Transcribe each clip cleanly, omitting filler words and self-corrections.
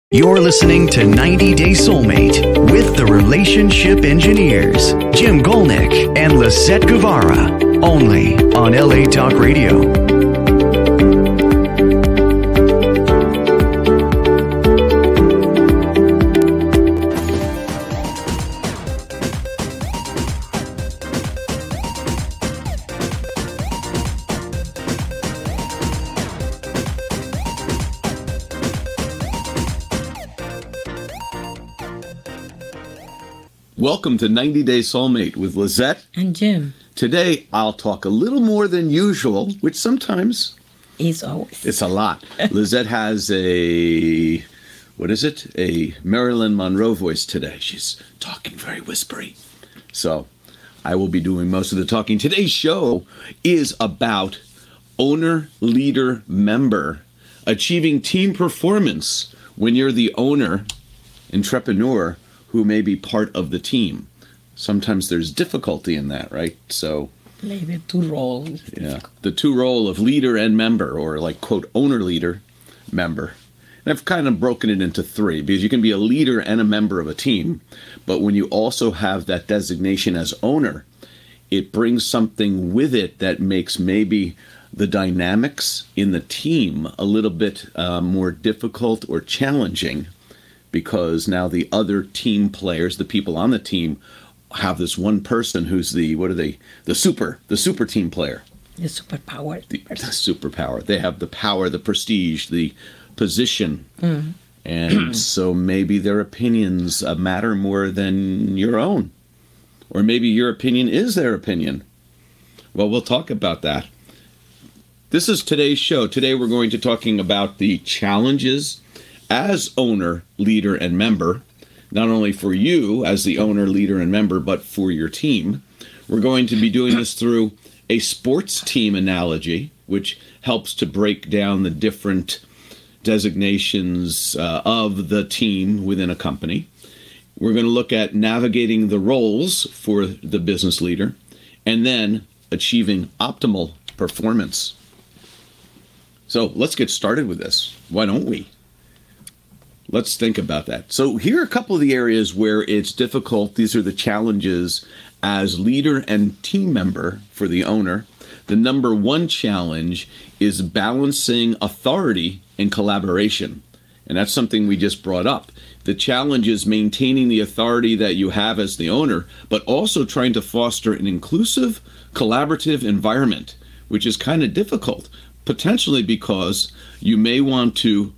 You're listening to 90 Day Soulmate with the Relationship Engineers, Jim Golnick and Lisette Guevara, only on LA Talk Radio. Welcome to 90 Day Soulmate with Lisette and Jim. Today, I'll talk a little more than usual, which sometimes is always. It's a lot. Lisette has a Marilyn Monroe voice today. She's talking very whispery. So I will be doing most of the talking. Today's show is about owner, leader, member, achieving team performance when you're the owner, entrepreneur, who may be part of the team. Sometimes there's difficulty in that, right? So play the two roles. Yeah, the two role of leader and member, or like quote owner, leader, member. And I've kind of broken it into three because you can be a leader and a member of a team, but when you also have that designation as owner, it brings something with it that makes maybe the dynamics in the team a little bit more difficult or challenging. Because now the other team players, the people on the team, have this one person who's the super team player. The superpower. The superpower. They have the power, the prestige, the position. Mm. And so maybe their opinions matter more than your own. Or maybe your opinion is their opinion. Well, we'll talk about that. This is today's show. Today we're going to talking about the challenges as owner, leader, and member, not only for you as the owner, leader, and member, but for your team. We're going to be doing this through a sports team analogy, which helps to break down the different designations of the team within a company. We're going to look at navigating the roles for the business leader, and then achieving optimal performance. So let's get started with this. Why don't we? Let's think about that. So here are a couple of the areas where it's difficult. These are the challenges as leader and team member for the owner. The number one challenge is balancing authority and collaboration. And that's something we just brought up. The challenge is maintaining the authority that you have as the owner, but also trying to foster an inclusive, collaborative environment, which is kind of difficult, potentially because you may want to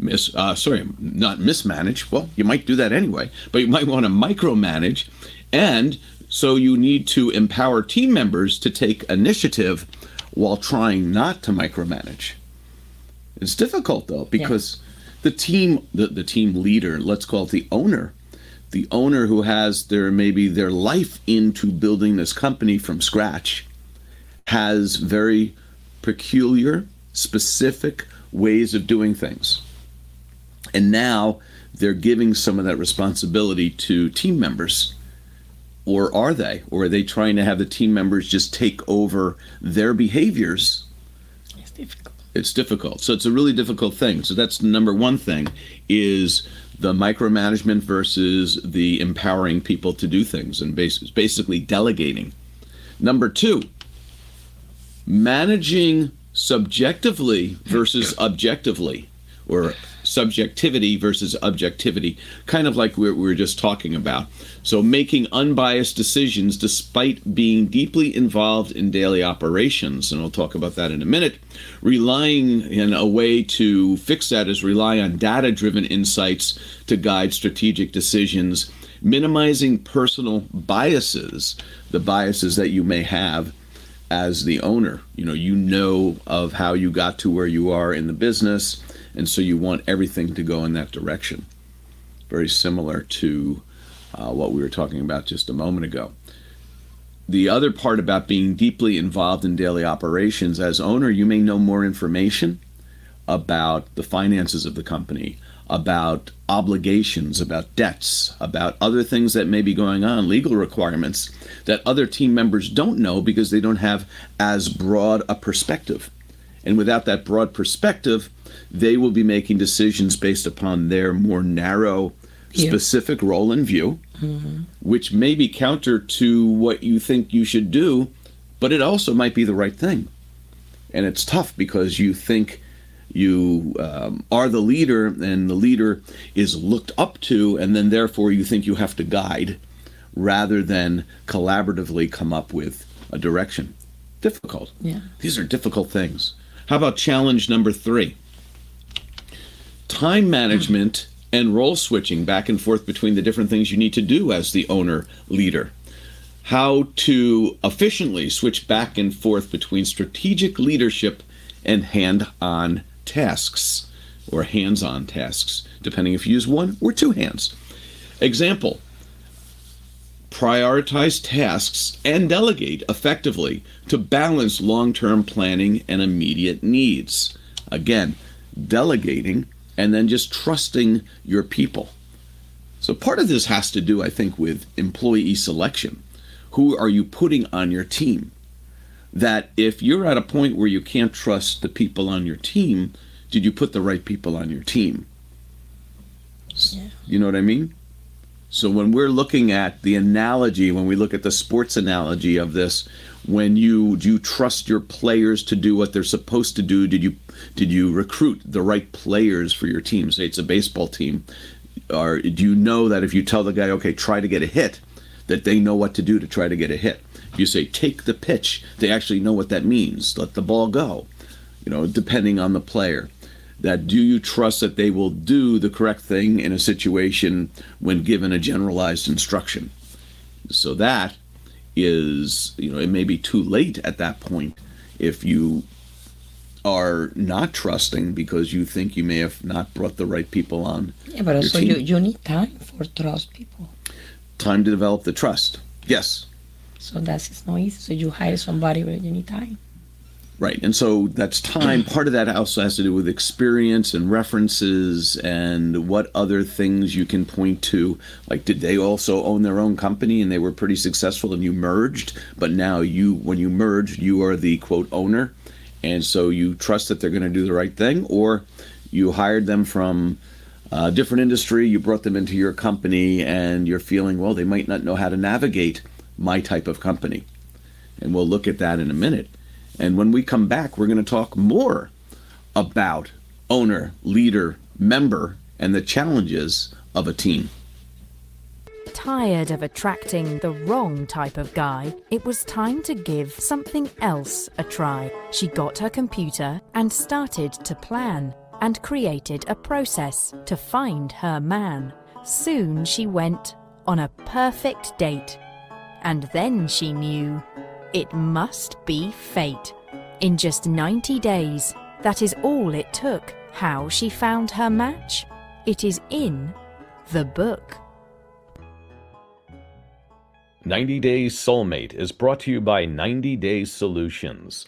not mismanage. Well, you might do that anyway, but you might want to micromanage. And so you need to empower team members to take initiative while trying not to micromanage. It's difficult though, because the team leader, let's call it the owner who has their life into building this company from scratch, has very peculiar, specific ways of doing things. And now they're giving some of that responsibility to team members. Or are they? Or are they trying to have the team members just take over their behaviors? It's difficult. So it's a really difficult thing. So that's the number one thing, is the micromanagement versus the empowering people to do things and basically delegating. Number two, managing subjectively versus objectively, or subjectivity versus objectivity, kind of like we were just talking about. So making unbiased decisions despite being deeply involved in daily operations, and we'll talk about that in a minute. Relying, in a way to fix that is rely on data-driven insights to guide strategic decisions, minimizing personal biases, the biases that you may have as the owner. You know of how you got to where you are in the business, and so you want everything to go in that direction. Very similar to what we were talking about just a moment ago. The other part about being deeply involved in daily operations, as owner, you may know more information about the finances of the company, about obligations, about debts, about other things that may be going on, legal requirements that other team members don't know because they don't have as broad a perspective. And without that broad perspective, they will be making decisions based upon their more narrow, specific role and view, which may be counter to what you think you should do, but it also might be the right thing. And it's tough because you think you are the leader, and the leader is looked up to, and then therefore you think you have to guide rather than collaboratively come up with a direction. Difficult. Yeah. These are difficult things. How about challenge number 3? Time management and role switching back and forth between the different things you need to do as the owner leader. How to efficiently switch back and forth between strategic leadership and hand-on tasks, or hands-on tasks, depending if you use one or 2 hands. Example, prioritize tasks and delegate effectively to balance long-term planning and immediate needs. Again, delegating and then just trusting your people. So part of this has to do, I think, with employee selection. Who are you putting on your team? That if you're at a point where you can't trust the people on your team, did you put the right people on your team? Yeah. You know what I mean? So when we're looking at the analogy, when we look at the sports analogy of this, when do you trust your players to do what they're supposed to do? Did you recruit the right players for your team? Say it's a baseball team. Or do you know that if you tell the guy, okay, try to get a hit, that they know what to do to try to get a hit? If you say, take the pitch, they actually know what that means. Let the ball go, depending on the player. That do you trust that they will do the correct thing in a situation when given a generalized instruction? So that is, it may be too late at that point if you are not trusting because you think you may have not brought the right people on. Yeah, but also you need time for trust people. Time to develop the trust. Yes. So it's not easy. So you hire somebody, but you need time. Right. And so that's time. Part of that also has to do with experience and references and what other things you can point to. Like, did they also own their own company and they were pretty successful and you merged? But now when you merged, you are the quote owner. And so you trust that they're going to do the right thing, or you hired them from a different industry, you brought them into your company and you're feeling, well, they might not know how to navigate my type of company. And we'll look at that in a minute. And when we come back, we're going to talk more about owner, leader, member, and the challenges of a team. Tired of attracting the wrong type of guy, it was time to give something else a try. She got her computer and started to plan, and created a process to find her man. Soon she went on a perfect date. And then she knew it must be fate. In just 90 days, that is all it took. How she found her match? It is in the book. 90 Days Soulmate is brought to you by 90 Days Solutions.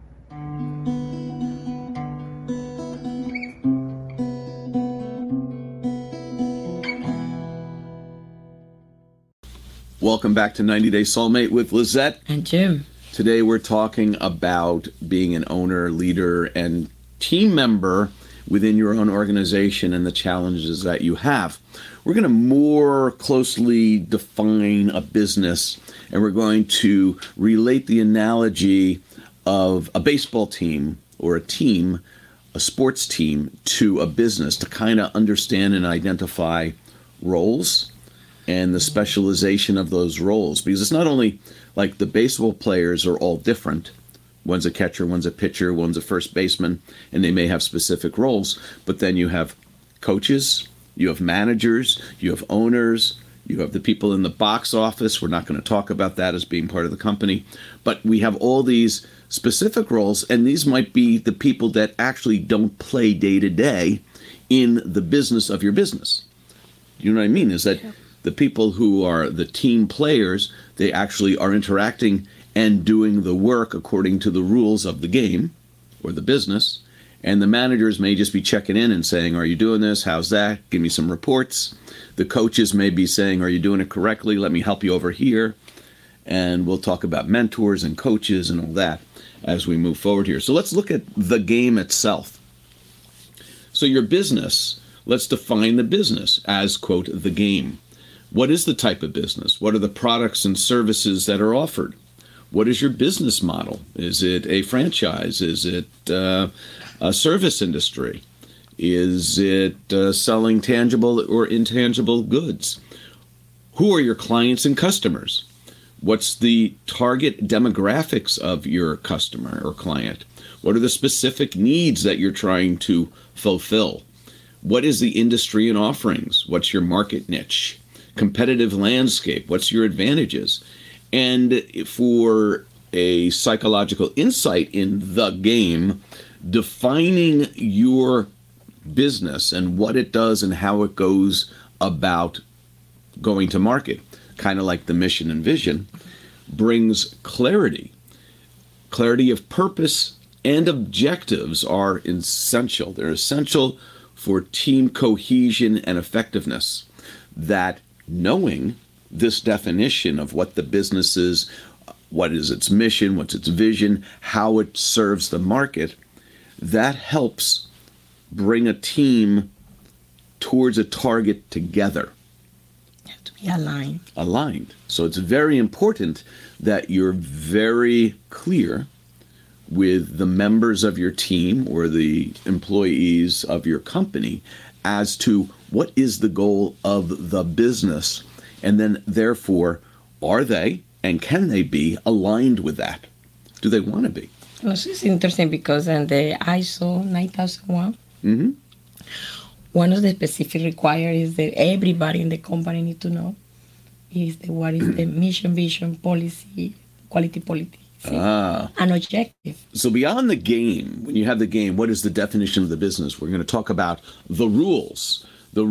Welcome back to 90 Day Soulmate with Lizette. And Jim. Today we're talking about being an owner, leader, and team member within your own organization and the challenges that you have. We're going to more closely define a business, and we're going to relate the analogy of a baseball team or a team, a sports team, to a business to kind of understand and identify roles and the specialization of those roles. Because it's not only like the baseball players are all different. One's a catcher, one's a pitcher, one's a first baseman, and they may have specific roles. But then you have coaches, you have managers, you have owners, you have the people in the box office. We're not going to talk about that as being part of the company. But we have all these specific roles, and these might be the people that actually don't play day to day in the business of your business. You know what I mean? Is that the people who are the team players, they actually are interacting and doing the work according to the rules of the game or the business. And the managers may just be checking in and saying, are you doing this? How's that? Give me some reports. The coaches may be saying, are you doing it correctly? Let me help you over here. And we'll talk about mentors and coaches and all that. as we move forward here. So let's look at the game itself. So your business, let's define the business as, quote, the game. What is the type of business? What are the products and services that are offered? What is your business model? Is it a franchise? Is it a service industry? Is it selling tangible or intangible goods? Who are your clients and customers? What's the target demographics of your customer or client? What are the specific needs that you're trying to fulfill? What is the industry and offerings? What's your market niche? Competitive landscape? What's your advantages? And for a psychological insight in the game, defining your business and what it does and how it goes about going to market, kind of like the mission and vision, brings clarity. Clarity of purpose and objectives are essential. They're essential for team cohesion and effectiveness. That knowing this definition of what the business is, what is its mission, what's its vision, how it serves the market, that helps bring a team towards a target together. You have to be aligned. Aligned. So it's very important that you're very clear with the members of your team or the employees of your company as to what is the goal of the business, and then therefore, are they and can they be aligned with that? Do they want to be? Well, it's interesting because in the ISO 9001, one of the specific requirements that everybody in the company need to know is what is the mission, vision, policy, quality policy, and objective. So beyond the game, when you have the game, what is the definition of the business? We're going to talk about the rules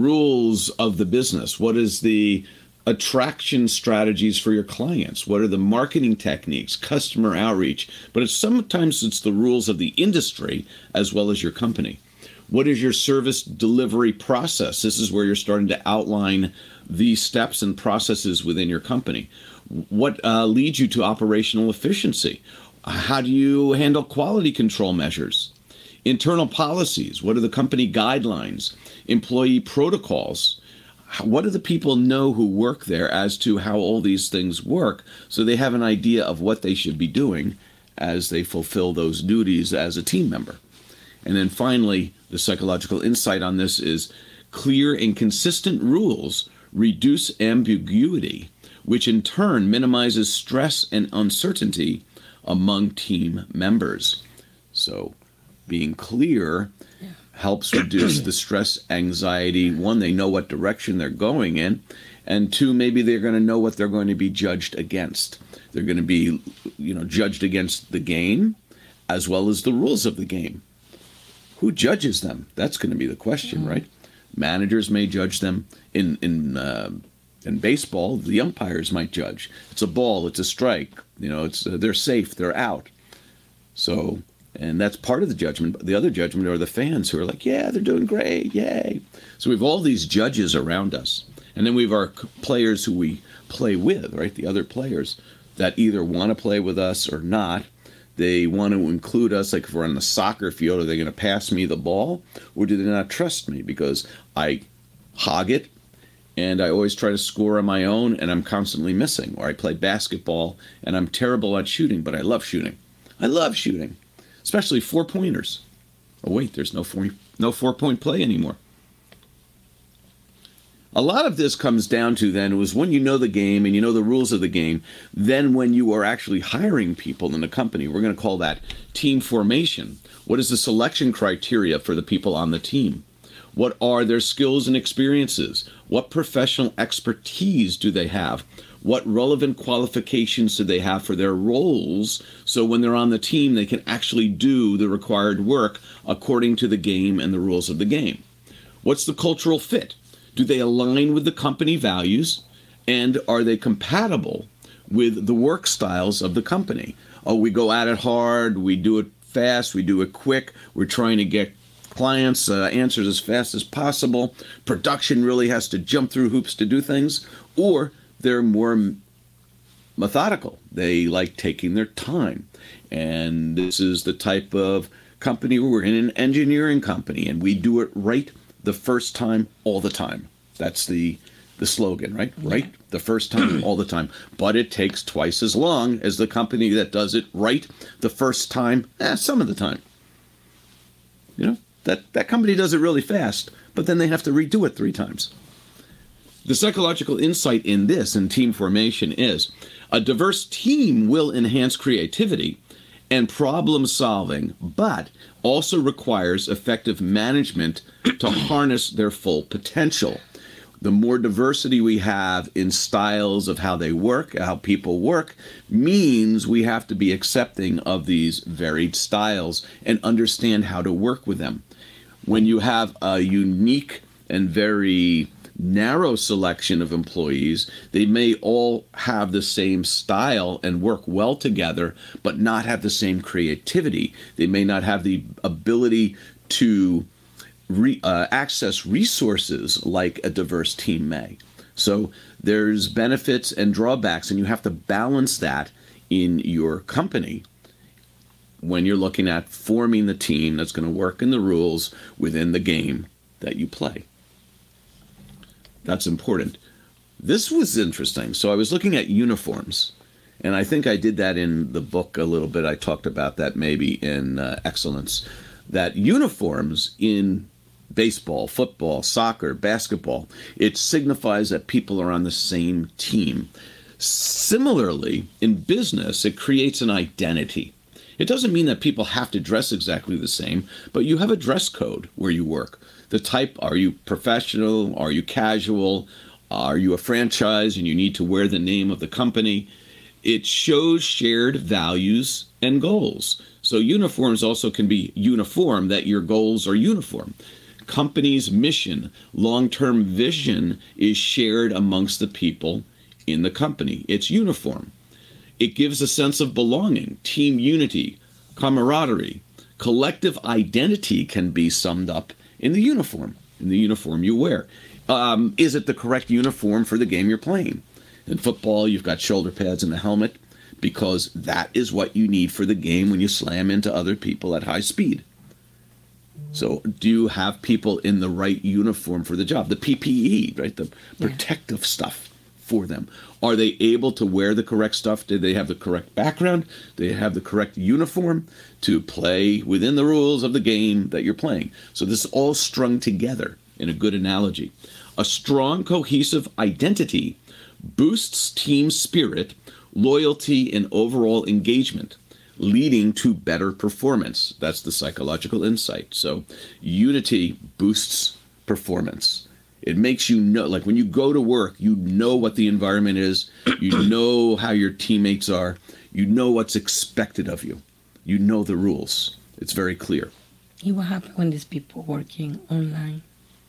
of the business. What is the attraction strategies for your clients? What are the marketing techniques, customer outreach? But sometimes it's the rules of the industry as well as your company. What is your service delivery process? This is where you're starting to outline the steps and processes within your company. What leads you to operational efficiency? How do you handle quality control measures? Internal policies. What are the company guidelines? Employee protocols. What do the people know who work there as to how all these things work, so they have an idea of what they should be doing as they fulfill those duties as a team member? And then finally, the psychological insight on this is clear and consistent rules reduce ambiguity, which in turn minimizes stress and uncertainty among team members. So being clear helps reduce the stress, anxiety. One, they know what direction they're going in. And two, maybe they're going to know what they're going to be judged against. They're going to be, judged against the game as well as the rules of the game. Who judges them? That's going to be the question, right? Managers may judge them. In baseball, the umpires might judge. It's a ball, it's a strike. They're safe, they're out. So, and that's part of the judgment. The other judgment are the fans who are like, yeah, they're doing great, yay. So we have all these judges around us. And then we have our players who we play with, right? The other players that either want to play with us or not. They want to include us, like if we're on the soccer field, are they going to pass me the ball? Or do they not trust me because I hog it and I always try to score on my own and I'm constantly missing? Or I play basketball and I'm terrible at shooting, but I love shooting. I love shooting, especially 4-pointers. Oh, wait, there's no 4-point play anymore. A lot of this comes down to then was when you know the game and you know the rules of the game, then when you are actually hiring people in the company, we're going to call that team formation. What is the selection criteria for the people on the team? What are their skills and experiences? What professional expertise do they have? What relevant qualifications do they have for their roles so when they're on the team they can actually do the required work according to the game and the rules of the game? What's the cultural fit? Do they align with the company values, and are they compatible with the work styles of the company? Oh, we go at it hard, we do it fast, we do it quick, we're trying to get clients' answers as fast as possible. Production really has to jump through hoops to do things, or they're more methodical. They like taking their time. And this is the type of company we're in, an engineering company, and we do it right the first time, all the time. That's the slogan, right? Yeah. Right the first time, all the time. But it takes twice as long as the company that does it right the first time, some of the time. You know, that company does it really fast, but then they have to redo it 3 times. The psychological insight in this, in team formation, is a diverse team will enhance creativity and problem solving, but also requires effective management to harness their full potential. The more diversity we have in styles of how they work, how people work, means we have to be accepting of these varied styles and understand how to work with them. When you have a unique and very narrow selection of employees, they may all have the same style and work well together, but not have the same creativity. They may not have the ability to access resources like a diverse team may. So there's benefits and drawbacks, and you have to balance that in your company when you're looking at forming the team that's going to work in the rules within the game that you play. That's important. This was interesting. So I was looking at uniforms, and I think I did that in the book a little bit. I talked about that maybe in Excellence, that uniforms in baseball, football, soccer, basketball, it signifies that people are on the same team. Similarly, in business, it creates an identity. It doesn't mean that people have to dress exactly the same, but you have a dress code where you work. The type, are you professional? Are you casual? Are you a franchise and you need to wear the name of the company? It shows shared values and goals. So uniforms also can be uniform, that your goals are uniform. Company's mission, long-term vision is shared amongst the people in the company. It's uniform. It gives a sense of belonging, team unity, camaraderie. Collective identity can be summed up in the uniform you wear. Is it the correct uniform for the game you're playing? In football, you've got shoulder pads and a helmet because that is what you need for the game when you slam into other people at high speed. So do you have people in the right uniform for the job? The PPE, right? The protective stuff for them. Are they able to wear the correct stuff? Do they have the correct background? Do they have the correct uniform to play within the rules of the game that you're playing? So this is all strung together in a good analogy. A strong, cohesive identity boosts team spirit, loyalty, and overall engagement, leading to better performance. That's the psychological insight. So unity boosts performance. It makes you know, like when you go to work, you know what the environment is, you know how your teammates are, you know what's expected of you, you know the rules. It's very clear. What happens when these people working online?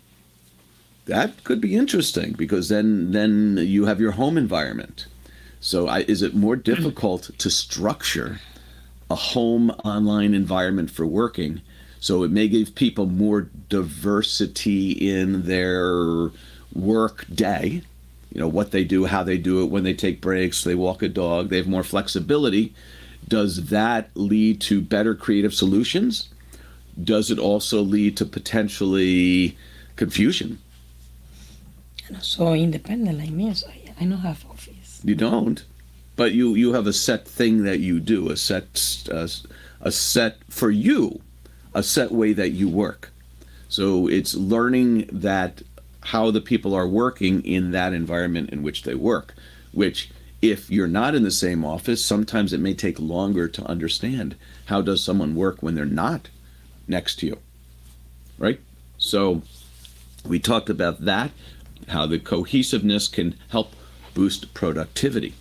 That could be interesting because then you have your home environment. So is it more difficult to structure a home online environment for working? So it may give people more diversity in their work day, you know, what they do, how they do it, when they take breaks, they walk a dog, they have more flexibility. Does that lead to better creative solutions? Does it also lead to potentially confusion? I'm so independent like me, so I don't have office. You don't, but you have a set thing that you do, a set for you. A set way that you work. So it's learning that how the people are working in that environment in which they work, which if you're not in the same office, sometimes it may take longer to understand how does someone work when they're not next to you, right? So we talked about that, how the cohesiveness can help boost productivity.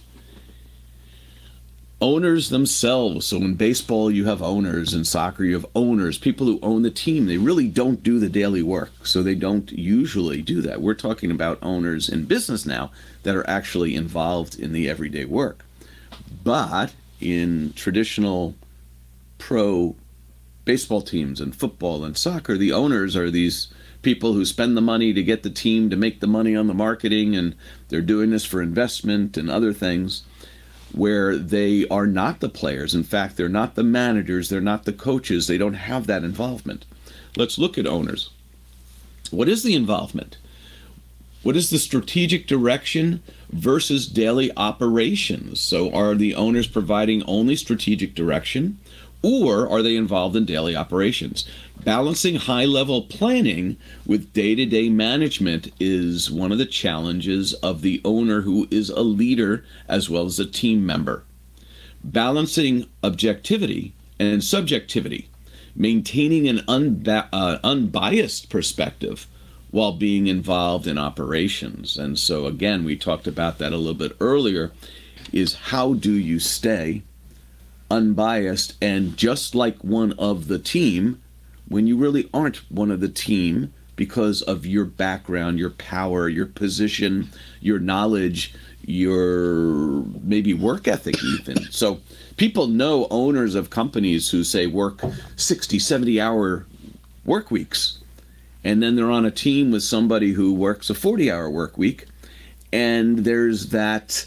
Owners themselves. So in baseball, you have owners. In soccer, you have owners, people who own the team. They really don't do the daily work, so they don't usually do that. We're talking about owners in business now that are actually involved in the everyday work. But in traditional pro baseball teams and football and soccer, the owners are these people who spend the money to get the team to make the money on the marketing, and they're doing this for investment and other things. where they are not the players. In fact, they're not the managers, they're not the coaches, they don't have that involvement. Let's look at owners. What is the involvement? What is the strategic direction versus daily operations? So are the owners providing only strategic direction, or are they involved in daily operations? Balancing high-level planning with day-to-day management is one of the challenges of the owner who is a leader as well as a team member. Balancing objectivity and subjectivity, maintaining an unbiased perspective while being involved in operations. And so again, we talked about that a little bit earlier, is how do you stay unbiased and just like one of the team when you really aren't one of the team because of your background, your power, your position, your knowledge, your maybe work ethic even. So people know owners of companies who say work 60, 70-hour work weeks. And then they're on a team with somebody who works a 40-hour work week. And there's that,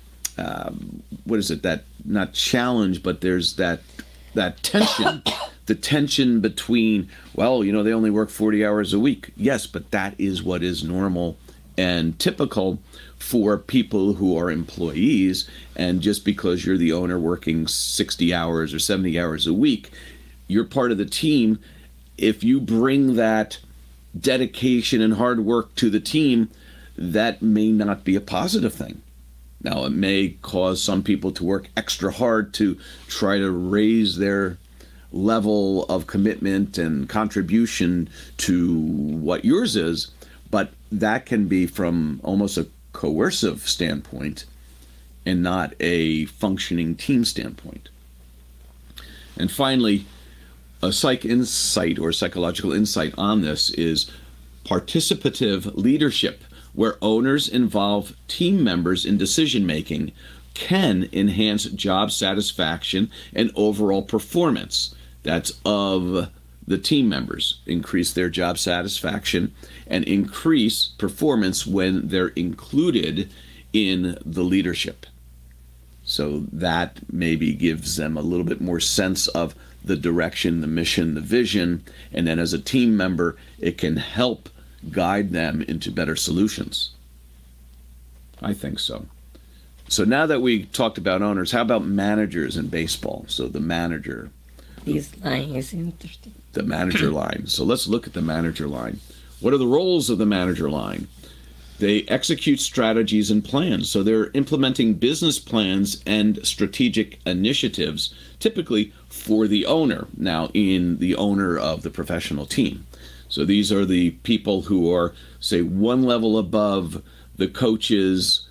that not challenge, but there's that tension. The tension between, well, they only work 40 hours a week. Yes, but that is what is normal and typical for people who are employees. And just because you're the owner working 60 hours or 70 hours a week, you're part of the team. If you bring that dedication and hard work to the team, that may not be a positive thing. Now, it may cause some people to work extra hard to try to raise their level of commitment and contribution to what yours is, but that can be from almost a coercive standpoint and not a functioning team standpoint. And finally, a psych insight or psychological insight on this is participative leadership, where owners involve team members in decision making can enhance job satisfaction and overall performance. That's of the team members, increase their job satisfaction and increase performance when they're included in the leadership. So that maybe gives them a little bit more sense of the direction, the mission, the vision, and then as a team member, it can help guide them into better solutions. I think so. So now that we talked about owners, how about managers in baseball? So the manager. This line is interesting. The manager line. So let's look at the manager line. What are the roles of the manager line? They execute strategies and plans. So they're implementing business plans and strategic initiatives, typically for the owner, now in the owner of the professional team. So these are the people who are, say, one level above the coaches,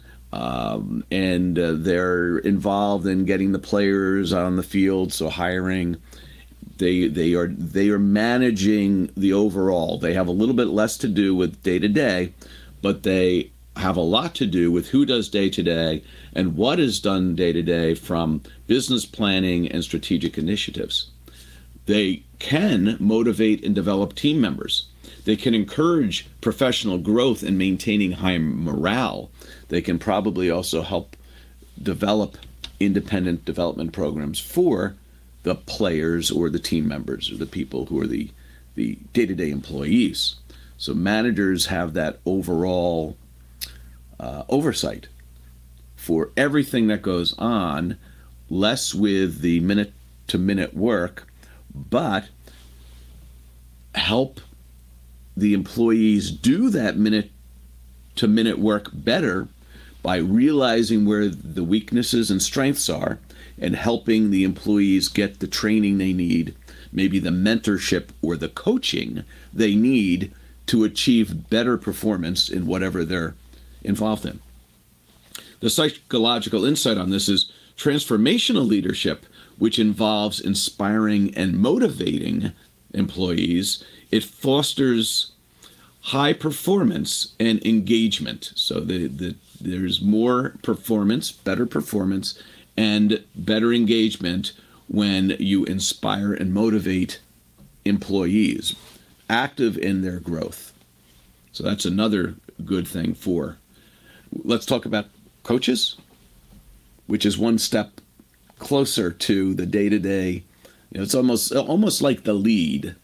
and they're involved in getting the players on the field, so hiring. They are managing the overall. They have a little bit less to do with day-to-day, but they have a lot to do with who does day-to-day and what is done day-to-day from business planning and strategic initiatives. They can motivate and develop team members. They can encourage professional growth and maintaining high morale. They can probably also help develop independent development programs for the players or the team members or the people who are the day-to-day employees. So managers have that overall oversight for everything that goes on, less with the minute-to-minute work, but help the employees do that minute-to-minute work better by realizing where the weaknesses and strengths are and helping the employees get the training they need, maybe the mentorship or the coaching they need to achieve better performance in whatever they're involved in. The psychological insight on this is transformational leadership, which involves inspiring and motivating employees. It fosters high performance and engagement. So there's more performance, better performance, and better engagement when you inspire and motivate employees, active in their growth. So that's another good thing for. Let's talk about coaches. which is one step closer to the day-to-day. It's almost like the lead.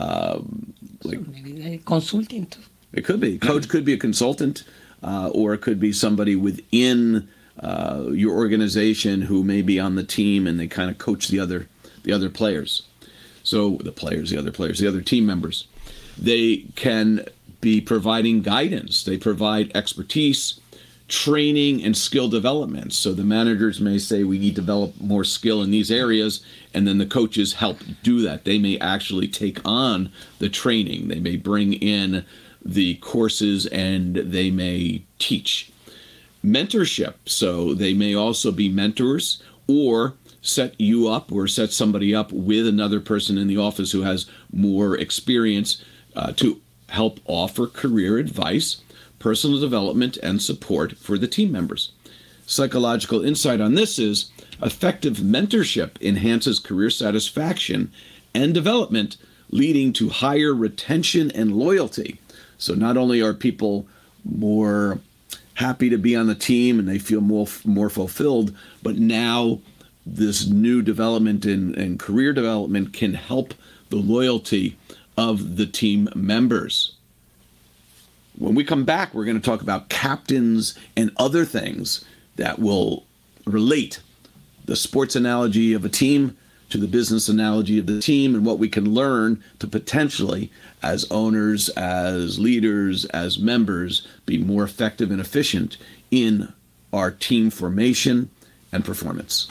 Maybe consulting too. It could be. Coach could be a consultant, or it could be somebody within your organization who may be on the team and they kind of coach the other players. So the other team members. They can be providing guidance. They provide expertise, training, and skill development. So the managers may say we need to develop more skill in these areas, and then the coaches help do that. They may actually take on the training. They may bring in the courses and they may teach. Mentorship. So they may also be mentors or set you up or set somebody up with another person in the office who has more experience to help offer career advice, personal development, and support for the team members. Psychological insight on this is effective mentorship enhances career satisfaction and development, leading to higher retention and loyalty. So not only are people more happy to be on the team and they feel more fulfilled, but now this new development and career development can help the loyalty of the team members. When we come back, we're going to talk about captains and other things that will relate the sports analogy of a team to the business analogy of the team and what we can learn to potentially, as owners, as leaders, as members, be more effective and efficient in our team formation and performance.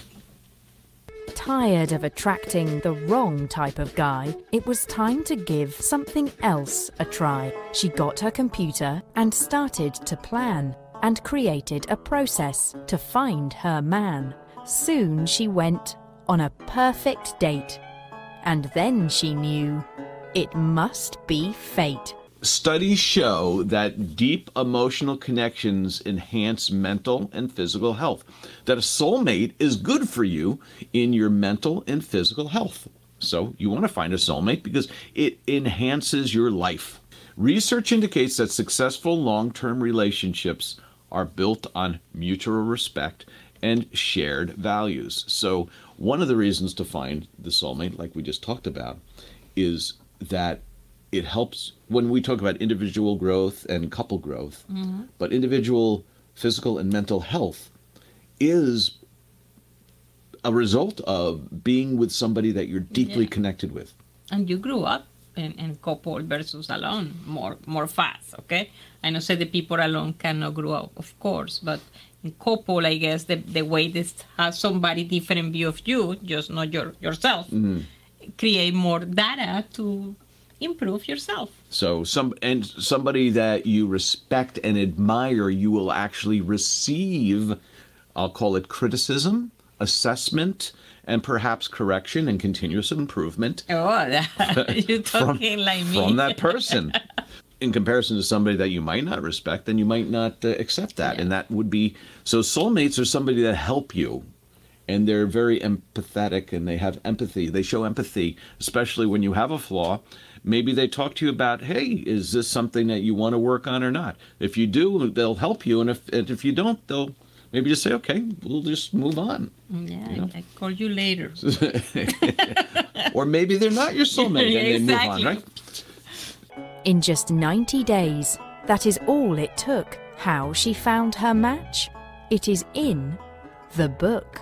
Tired of attracting the wrong type of guy, it was time to give something else a try. She got her computer and started to plan and created a process to find her man. Soon she went on a perfect date, and then she knew it must be fate. Studies show that deep emotional connections enhance mental and physical health, that a soulmate is good for you in your mental and physical health. So you want to find a soulmate because it enhances your life. Research indicates that successful long-term relationships are built on mutual respect and shared values. So one of the reasons to find the soulmate, like we just talked about, is that it helps when we talk about individual growth and couple growth, but individual physical and mental health is a result of being with somebody that you're deeply connected with. And you grew up in couple versus alone more fast, okay? I know say the people alone cannot grow up, of course, but in couple, I guess the way this has somebody different view of you, just not yourself, create more data to improve yourself. So somebody that you respect and admire, you will actually receive, I'll call it criticism, assessment, and perhaps correction and continuous improvement. Oh, you're talking like me. From that person. In comparison to somebody that you might not respect, then you might not accept that. Yeah. And that would be, so soulmates are somebody that help you. And they're very empathetic and they have empathy. They show empathy, especially when you have a flaw. Maybe they talk to you about, hey, is this something that you want to work on or not? If you do, they'll help you. And if you don't, they'll maybe just say, okay, we'll just move on. Yeah, you know? I call you later. Or maybe they're not your soulmate and they move on, right? In just 90 days, that is all it took. How she found her match? It is in the book.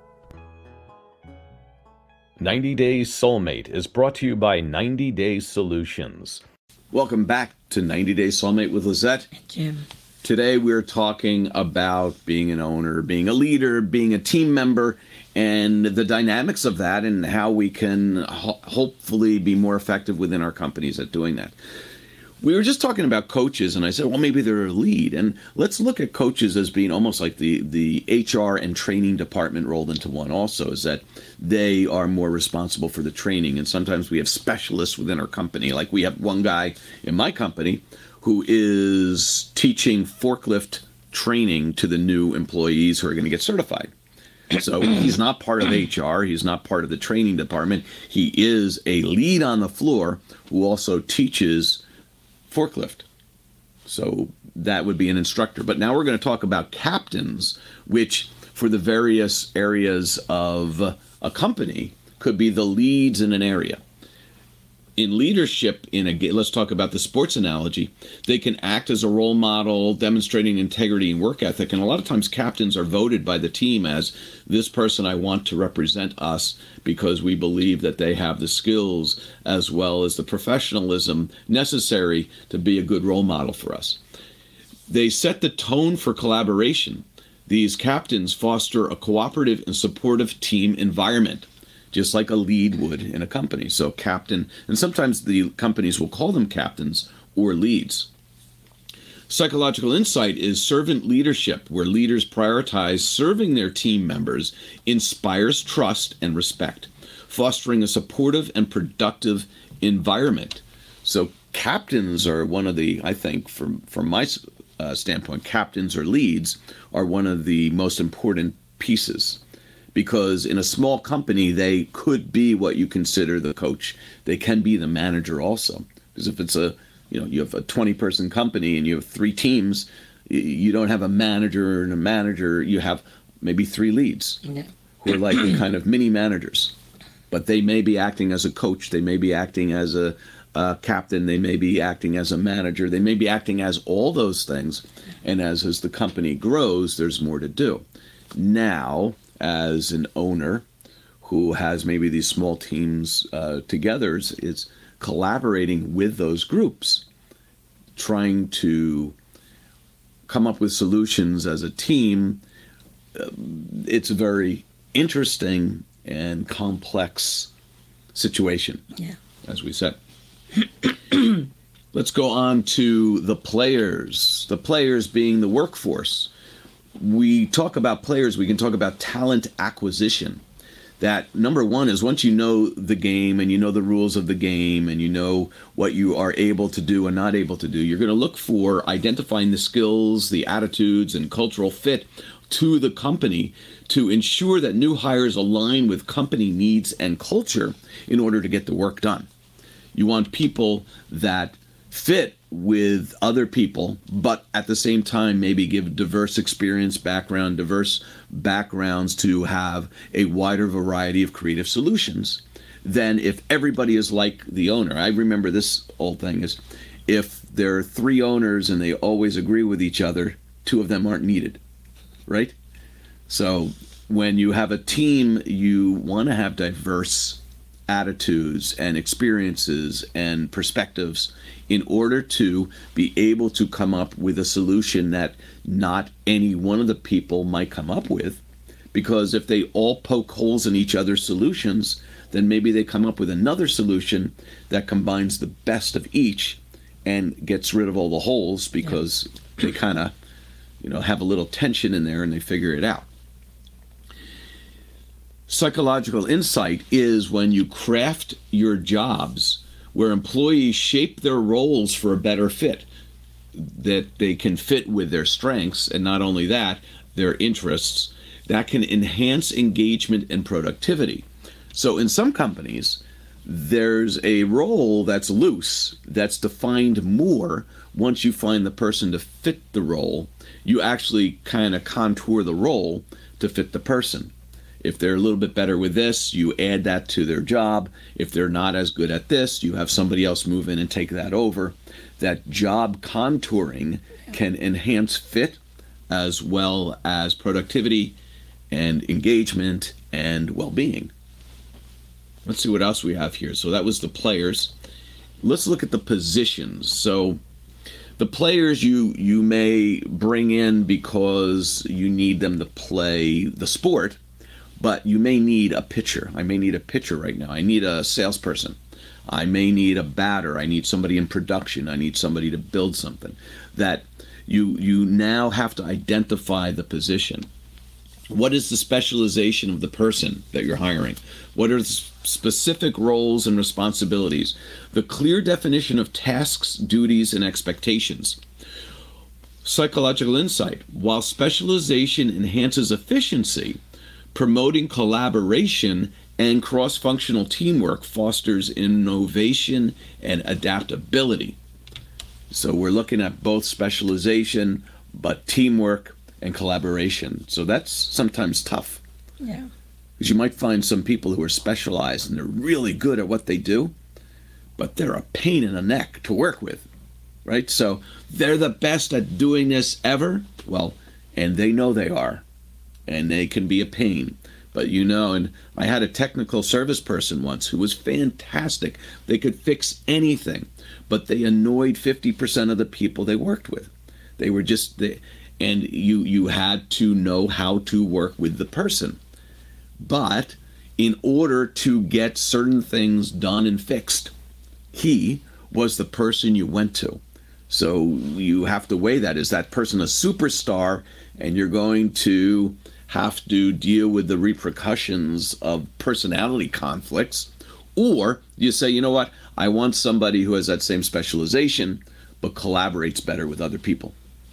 90 Days Soulmate is brought to you by 90 Days Solutions. Welcome back to 90 Days Soulmate with Lizette. Jim. Today we're talking about being an owner, being a leader, being a team member, and the dynamics of that and how we can hopefully be more effective within our companies at doing that. We were just talking about coaches, and I said, well, maybe they're a lead. And let's look at coaches as being almost like the HR and training department rolled into one also, is that they are more responsible for the training. And sometimes we have specialists within our company. Like we have one guy in my company who is teaching forklift training to the new employees who are going to get certified. So he's not part of HR. He's not part of the training department. He is a lead on the floor who also teaches forklift. So that would be an instructor. But now we're going to talk about captains, which for the various areas of a company could be the leads in an area. In leadership, let's talk about the sports analogy, they can act as a role model, demonstrating integrity and work ethic. And a lot of times captains are voted by the team as this person I want to represent us because we believe that they have the skills as well as the professionalism necessary to be a good role model for us. They set the tone for collaboration. These captains foster a cooperative and supportive team environment, just like a lead would in a company. So captain, and sometimes the companies will call them captains or leads. Psychological insight is servant leadership, where leaders prioritize serving their team members, inspires trust and respect, fostering a supportive and productive environment. So captains are one of the, I think, from my standpoint, captains or leads are one of the most important pieces. Because in a small company, they could be what you consider the coach. They can be the manager also. Because if it's you have a 20-person company and you have 3 teams, you don't have a manager and a manager. You have maybe 3 leads who are like kind of mini managers. But they may be acting as a coach. They may be acting as a captain. They may be acting as a manager. They may be acting as all those things. And as the company grows, there's more to do. Now, as an owner who has maybe these small teams together, is collaborating with those groups, trying to come up with solutions as a team. It's a very interesting and complex situation, as we said. Let's go on to the players. The players being the workforce. We talk about players, we can talk about talent acquisition. That number one is once you know the game and you know the rules of the game and you know what you are able to do and not able to do, you're going to look for identifying the skills, the attitudes, and cultural fit to the company to ensure that new hires align with company needs and culture in order to get the work done. You want people that fit with other people, but at the same time maybe give diverse experience, diverse backgrounds to have a wider variety of creative solutions than if everybody is like the owner. I remember this old thing is if there are 3 owners and they always agree with each other, 2 of them aren't needed, right? So when you have a team, you want to have diverse attitudes and experiences and perspectives in order to be able to come up with a solution that not any one of the people might come up with. Because if they all poke holes in each other's solutions, then maybe they come up with another solution that combines the best of each and gets rid of all the holes because they kind of, have a little tension in there and they figure it out. Psychological insight is when you craft your jobs where employees shape their roles for a better fit, that they can fit with their strengths, and not only that, their interests, that can enhance engagement and productivity. So in some companies, there's a role that's loose, that's defined more. Once you find the person to fit the role, you actually kind of contour the role to fit the person. If they're a little bit better with this, you add that to their job. If they're not as good at this, you have somebody else move in and take that over. That job contouring can enhance fit as well as productivity and engagement and well-being. Let's see what else we have here. So that was the players. Let's look at the positions. So the players you may bring in because you need them to play the sport, but you may need a pitcher. I may need a pitcher right now. I need a salesperson. I may need a batter. I need somebody in production. I need somebody to build something. That you now have to identify the position. What is the specialization of the person that you're hiring? What are the specific roles and responsibilities? The clear definition of tasks, duties, and expectations. Psychological insight. While specialization enhances efficiency, promoting collaboration and cross-functional teamwork fosters innovation and adaptability. So we're looking at both specialization, but teamwork and collaboration. So that's sometimes tough. Yeah. Because you might find some people who are specialized and they're really good at what they do, but they're a pain in the neck to work with, right? So they're the best at doing this ever. Well, and they know they are, and they can be a pain. But and I had a technical service person once who was fantastic. They could fix anything, but they annoyed 50% of the people they worked with. They were and you had to know how to work with the person. But in order to get certain things done and fixed, he was the person you went to. So you have to weigh that. Is that person a superstar, and you're going to have to deal with the repercussions of personality conflicts? Or you say, you know what, I want somebody who has that same specialization but collaborates better with other people.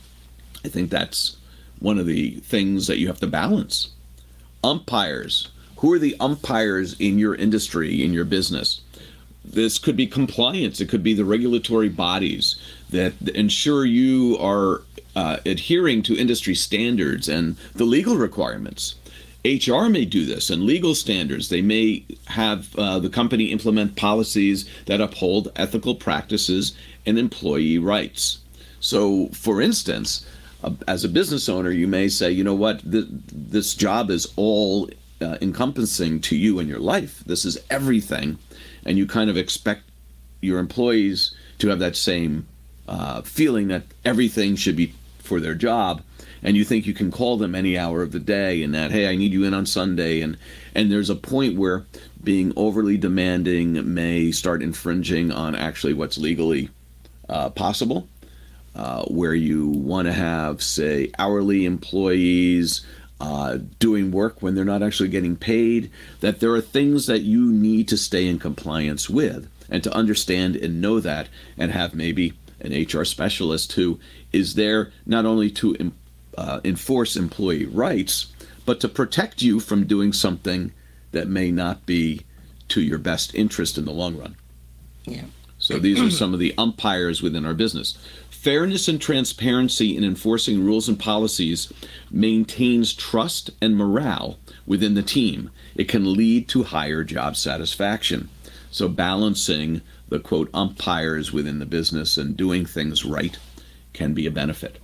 I think that's one of the things that you have to balance. Umpires. Who are the umpires in your industry, in your business? This could be compliance. It could be the regulatory bodies that ensure you are adhering to industry standards and the legal requirements. HR may do this, and legal standards. They may have the company implement policies that uphold ethical practices and employee rights. So, for instance, as a business owner, you may say, you know what, this job is all encompassing to you in your life. This is everything. And you kind of expect your employees to have that same feeling that everything should be for their job. And you think you can call them any hour of the day and that, hey, I need you in on Sunday. And there's a point where being overly demanding may start infringing on actually what's legally possible, where you want to have, say, hourly employees doing work when they're not actually getting paid, that there are things that you need to stay in compliance with, and to understand and know that, and have maybe an HR specialist who is there not only to enforce employee rights, but to protect you from doing something that may not be to your best interest in the long run. Yeah. So these are some of the umpires within our business. Fairness and transparency in enforcing rules and policies maintains trust and morale within the team. It can lead to higher job satisfaction. So balancing the, quote, umpires within the business and doing things right can be a benefit.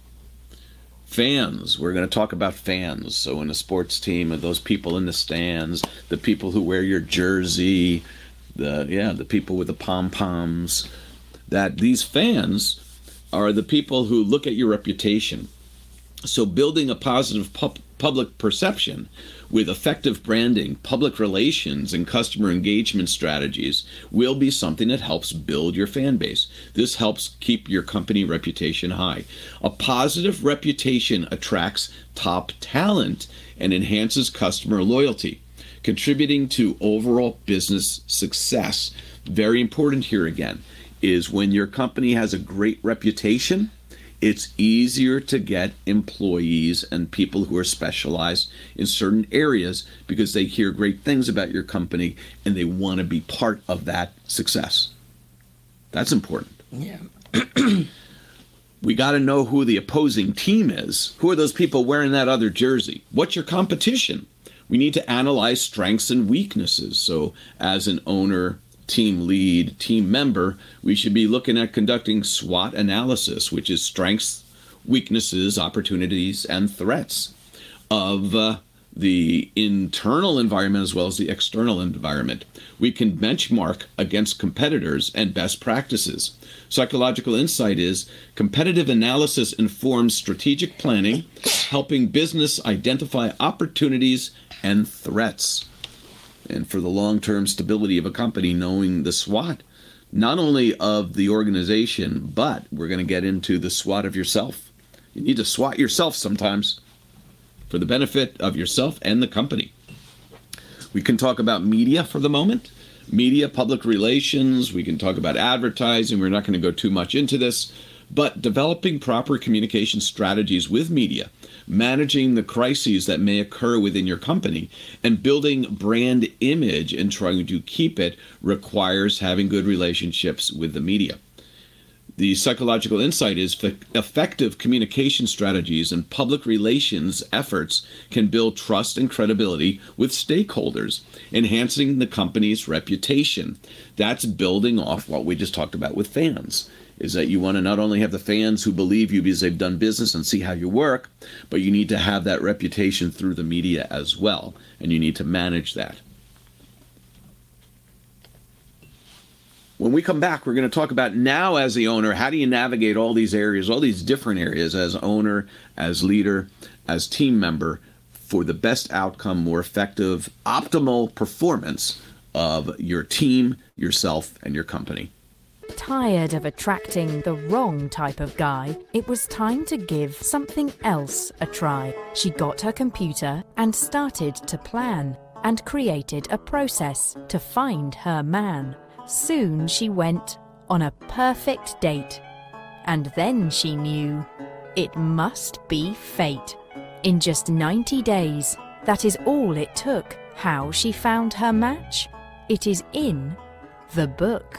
Fans. We're going to talk about fans. So in a sports team, those people in the stands, the people who wear your jersey, the people with the pom-poms, that these fans are the people who look at your reputation. So building a positive public perception with effective branding, public relations, and customer engagement strategies will be something that helps build your fan base. This helps keep your company reputation high. A positive reputation attracts top talent and enhances customer loyalty, contributing to overall business success. Very important here again is when your company has a great reputation, it's easier to get employees and people who are specialized in certain areas because they hear great things about your company and they want to be part of that success. That's important. Yeah. We got to know who the opposing team is. Who are those people wearing that other jersey? What's your competition? We need to analyze strengths and weaknesses. So as an owner, team lead, team member, we should be looking at conducting SWOT analysis, which is strengths, weaknesses, opportunities, and threats of the internal environment as well as the external environment. We can benchmark against competitors and best practices. Psychological insight is competitive analysis informs strategic planning, helping business identify opportunities and threats. And for the long-term stability of a company, knowing the SWOT, not only of the organization, but we're going to get into the SWOT of yourself. You need to SWOT yourself sometimes for the benefit of yourself and the company. We can talk about media for the moment. Media, public relations, we can talk about advertising. We're not going to go too much into this, but developing proper communication strategies with media, managing the crises that may occur within your company, and building brand image and trying to keep it requires having good relationships with the media. The psychological insight is effective communication strategies and public relations efforts can build trust and credibility with stakeholders, enhancing the company's reputation. That's building off what we just talked about with fans, is that you want to not only have the fans who believe you because they've done business and see how you work, but you need to have that reputation through the media as well, and you need to manage that. When we come back, we're going to talk about now as the owner, how do you navigate all these areas, all these different areas as owner, as leader, as team member for the best outcome, more effective, optimal performance of your team, yourself, and your company. Tired of attracting the wrong type of guy, it was time to give something else a try. She got her computer and started to plan and created a process to find her man. Soon she went on a perfect date. And then she knew it must be fate. In just 90 days, that is all it took. How she found her match? It is in the book.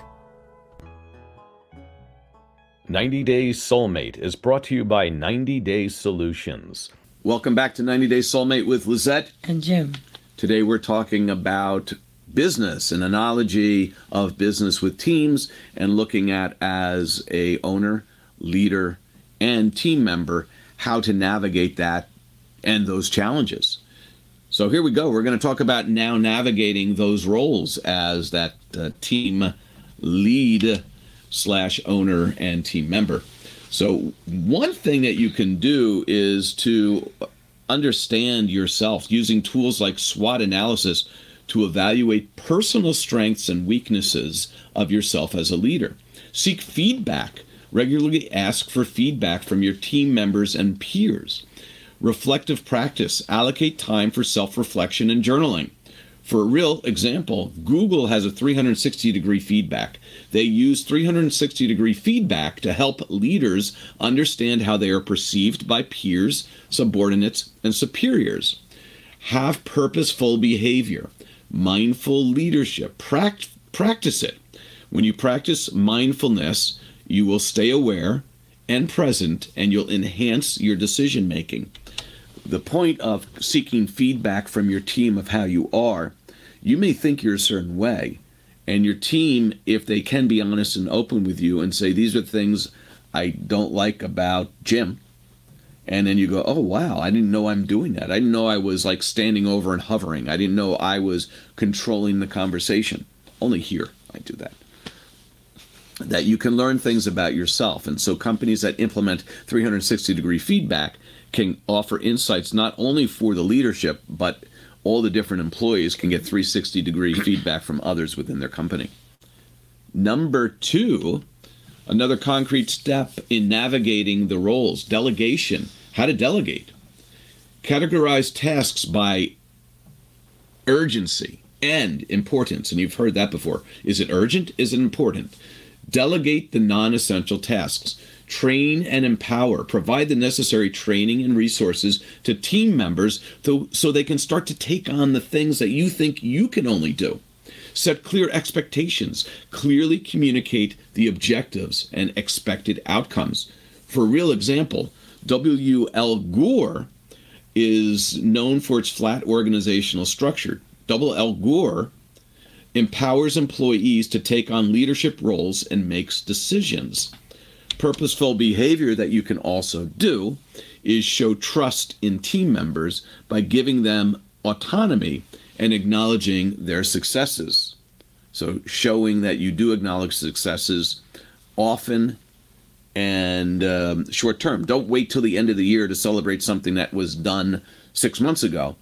90 Days Soulmate is brought to you by 90 Days Solutions. Welcome back to 90 Days Soulmate with Lizette and Jim. Today we're talking about business, an analogy of business with teams, and looking at as a owner, leader, and team member, how to navigate that and those challenges. So here we go. We're going to talk about now navigating those roles as that team lead / owner and team member. So one thing that you can do is to understand yourself using tools like SWOT analysis to evaluate personal strengths and weaknesses of yourself as a leader. Seek feedback. Regularly ask for feedback from your team members and peers. Reflective practice. Allocate time for self-reflection and journaling. For a real example, Google has a 360-degree feedback. They use 360-degree feedback to help leaders understand how they are perceived by peers, subordinates, and superiors. Have purposeful behavior. Mindful leadership. Practice it. When you practice mindfulness, you will stay aware and present, and you'll enhance your decision making. The point of seeking feedback from your team of how you are, you may think you're a certain way, and your team, if they can be honest and open with you and say, these are things I don't like about Jim, and then you go, oh, wow, I didn't know I'm doing that. I didn't know I was like standing over and hovering. I didn't know I was controlling the conversation. Only here I do that. That you can learn things about yourself. And so companies that implement 360-degree feedback can offer insights not only for the leadership, but all the different employees can get 360-degree feedback from others within their company. Number 2, another concrete step in navigating the roles, delegation. How to delegate. Categorize tasks by urgency and importance. And you've heard that before. Is it urgent? Is it important? Delegate the non-essential tasks. Train and empower. Provide the necessary training and resources to team members so they can start to take on the things that you think you can only do. Set clear expectations. Clearly communicate the objectives and expected outcomes. For a real example, W.L. Gore is known for its flat organizational structure. W.L. Gore empowers employees to take on leadership roles and makes decisions. Purposeful behavior that you can also do is show trust in team members by giving them autonomy and acknowledging their successes. So showing that you do acknowledge successes often and short term. Don't wait till the end of the year to celebrate something that was done 6 months ago.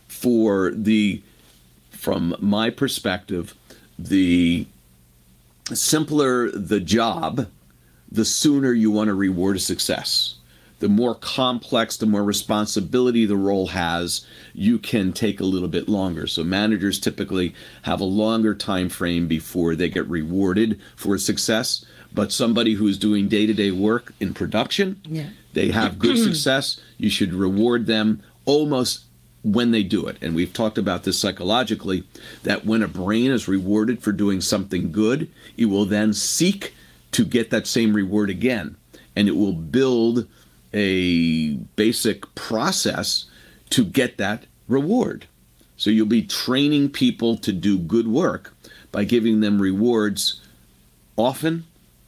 From my perspective, the simpler the job, the sooner you want to reward a success. The more complex, the more responsibility the role has, you can take a little bit longer. So managers typically have a longer time frame before they get rewarded for success. But somebody who's doing day-to-day work in production, they have good success, you should reward them almost when they do it. And we've talked about this psychologically, that when a brain is rewarded for doing something good, it will then seek to get that same reward again. And it will build a basic process to get that reward. So you'll be training people to do good work by giving them rewards often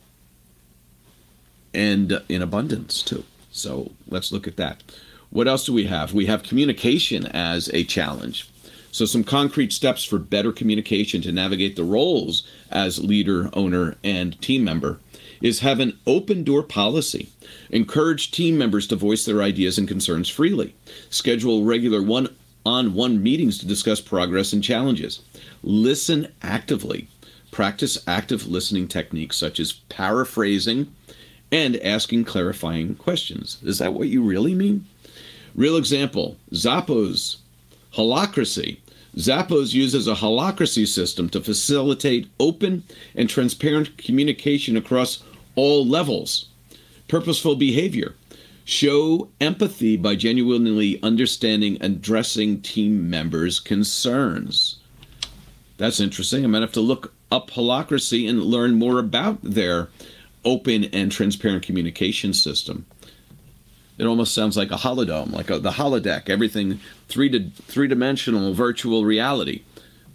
and in abundance too. So let's look at that. What else do we have? We have communication as a challenge. So some concrete steps for better communication to navigate the roles as leader, owner, and team member is have an open door policy. Encourage team members to voice their ideas and concerns freely. Schedule regular one-on-one meetings to discuss progress and challenges. Listen actively. Practice active listening techniques such as paraphrasing and asking clarifying questions. Is that what you really mean? Real example, Zappos Holacracy. Zappos uses a holacracy system to facilitate open and transparent communication across all levels. Purposeful behavior. Show empathy by genuinely understanding and addressing team members' concerns. That's interesting. I'm going to have to look up holacracy and learn more about their open and transparent communication system. It almost sounds like a holodome, like the holodeck, everything three-dimensional virtual reality.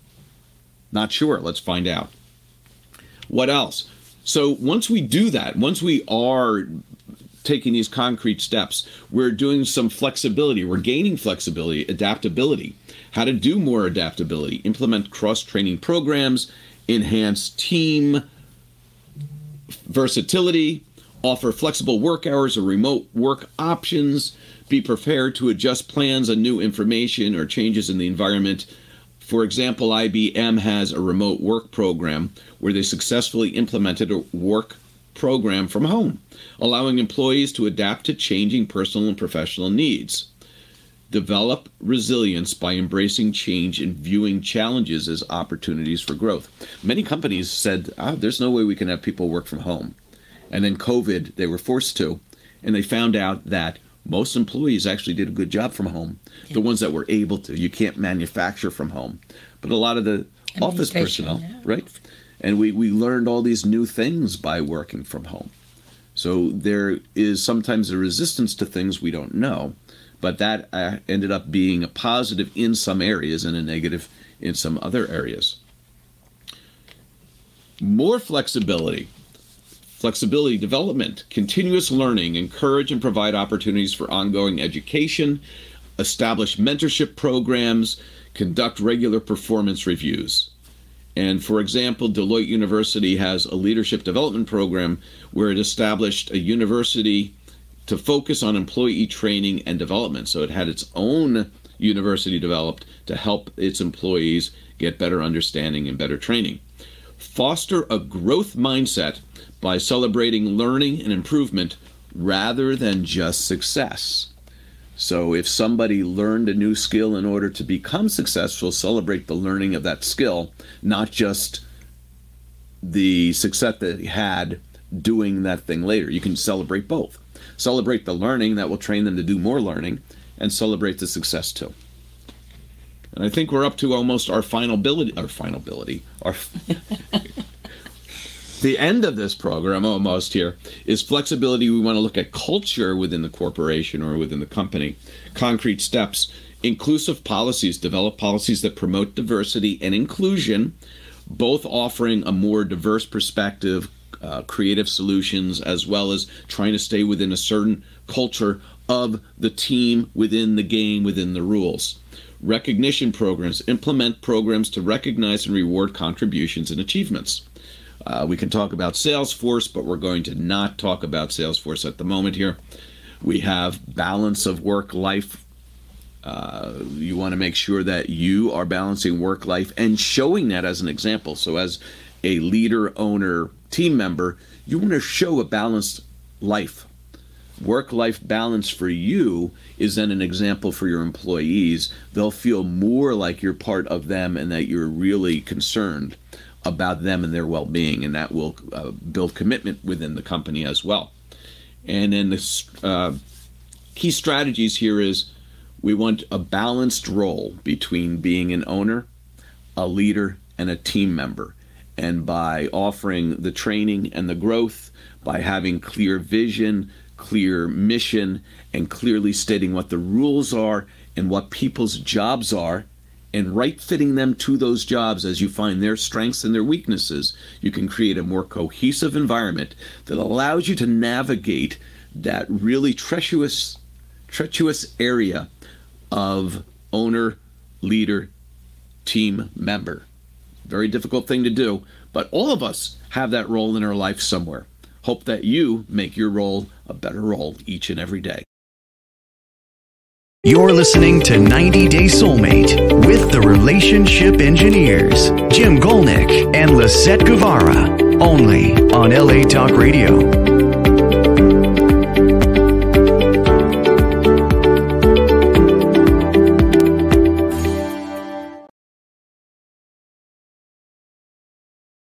Not sure. Let's find out. What else? So once we do that, once we are taking these concrete steps, we're doing some flexibility. We're gaining flexibility, adaptability, how to do more adaptability, implement cross-training programs, enhance team versatility, offer flexible work hours or remote work options, be prepared to adjust plans on new information or changes in the environment. For example, IBM has a remote work program where they successfully implemented a work program from home, allowing employees to adapt to changing personal and professional needs. Develop resilience by embracing change and viewing challenges as opportunities for growth. Many companies said, there's no way we can have people work from home. And then COVID, they were forced to, and they found out that most employees actually did a good job from home. Yeah. The ones that were able to. You can't manufacture from home. But a lot of the office personnel, right? And we learned all these new things by working from home. So there is sometimes a resistance to things we don't know, but that ended up being a positive in some areas and a negative in some other areas. More flexibility. Flexibility development, continuous learning, encourage and provide opportunities for ongoing education, establish mentorship programs, conduct regular performance reviews. And for example, Deloitte University has a leadership development program where it established a university to focus on employee training and development. So it had its own university developed to help its employees get better understanding and better training. Foster a growth mindset by celebrating learning and improvement rather than just success. So if somebody learned a new skill in order to become successful, celebrate the learning of that skill, not just the success that they had doing that thing later. You can celebrate both. Celebrate the learning that will train them to do more learning, and celebrate the success too. And I think we're up to almost our the end of this program almost here is flexibility. We want to look at culture within the corporation or within the company. Concrete steps, inclusive policies, develop policies that promote diversity and inclusion, both offering a more diverse perspective, creative solutions, as well as trying to stay within a certain culture of the team, within the game, within the rules. Recognition programs, implement programs to recognize and reward contributions and achievements. We can talk about Salesforce, but we're going to not talk about Salesforce at the moment here. We have balance of work-life. You want to make sure that you are balancing work-life and showing that as an example. So as a leader, owner, team member, you want to show a balanced life. Work-life balance for you is then an example for your employees. They'll feel more like you're part of them and that you're really concerned about them and their well-being, and that will build commitment within the company as well. And then the key strategies here is we want a balanced role between being an owner, a leader, and a team member. And by offering the training and the growth, by having clear vision, clear mission, and clearly stating what the rules are and what people's jobs are, and right fitting them to those jobs as you find their strengths and their weaknesses, you can create a more cohesive environment that allows you to navigate that really treacherous area of owner, leader, team member. Very difficult thing to do, but all of us have that role in our life somewhere. Hope that you make your role a better role each and every day. You're listening to 90 Day Soulmate with the Relationship Engineers, Jim Golnick and Lisette Guevara, only on LA Talk Radio.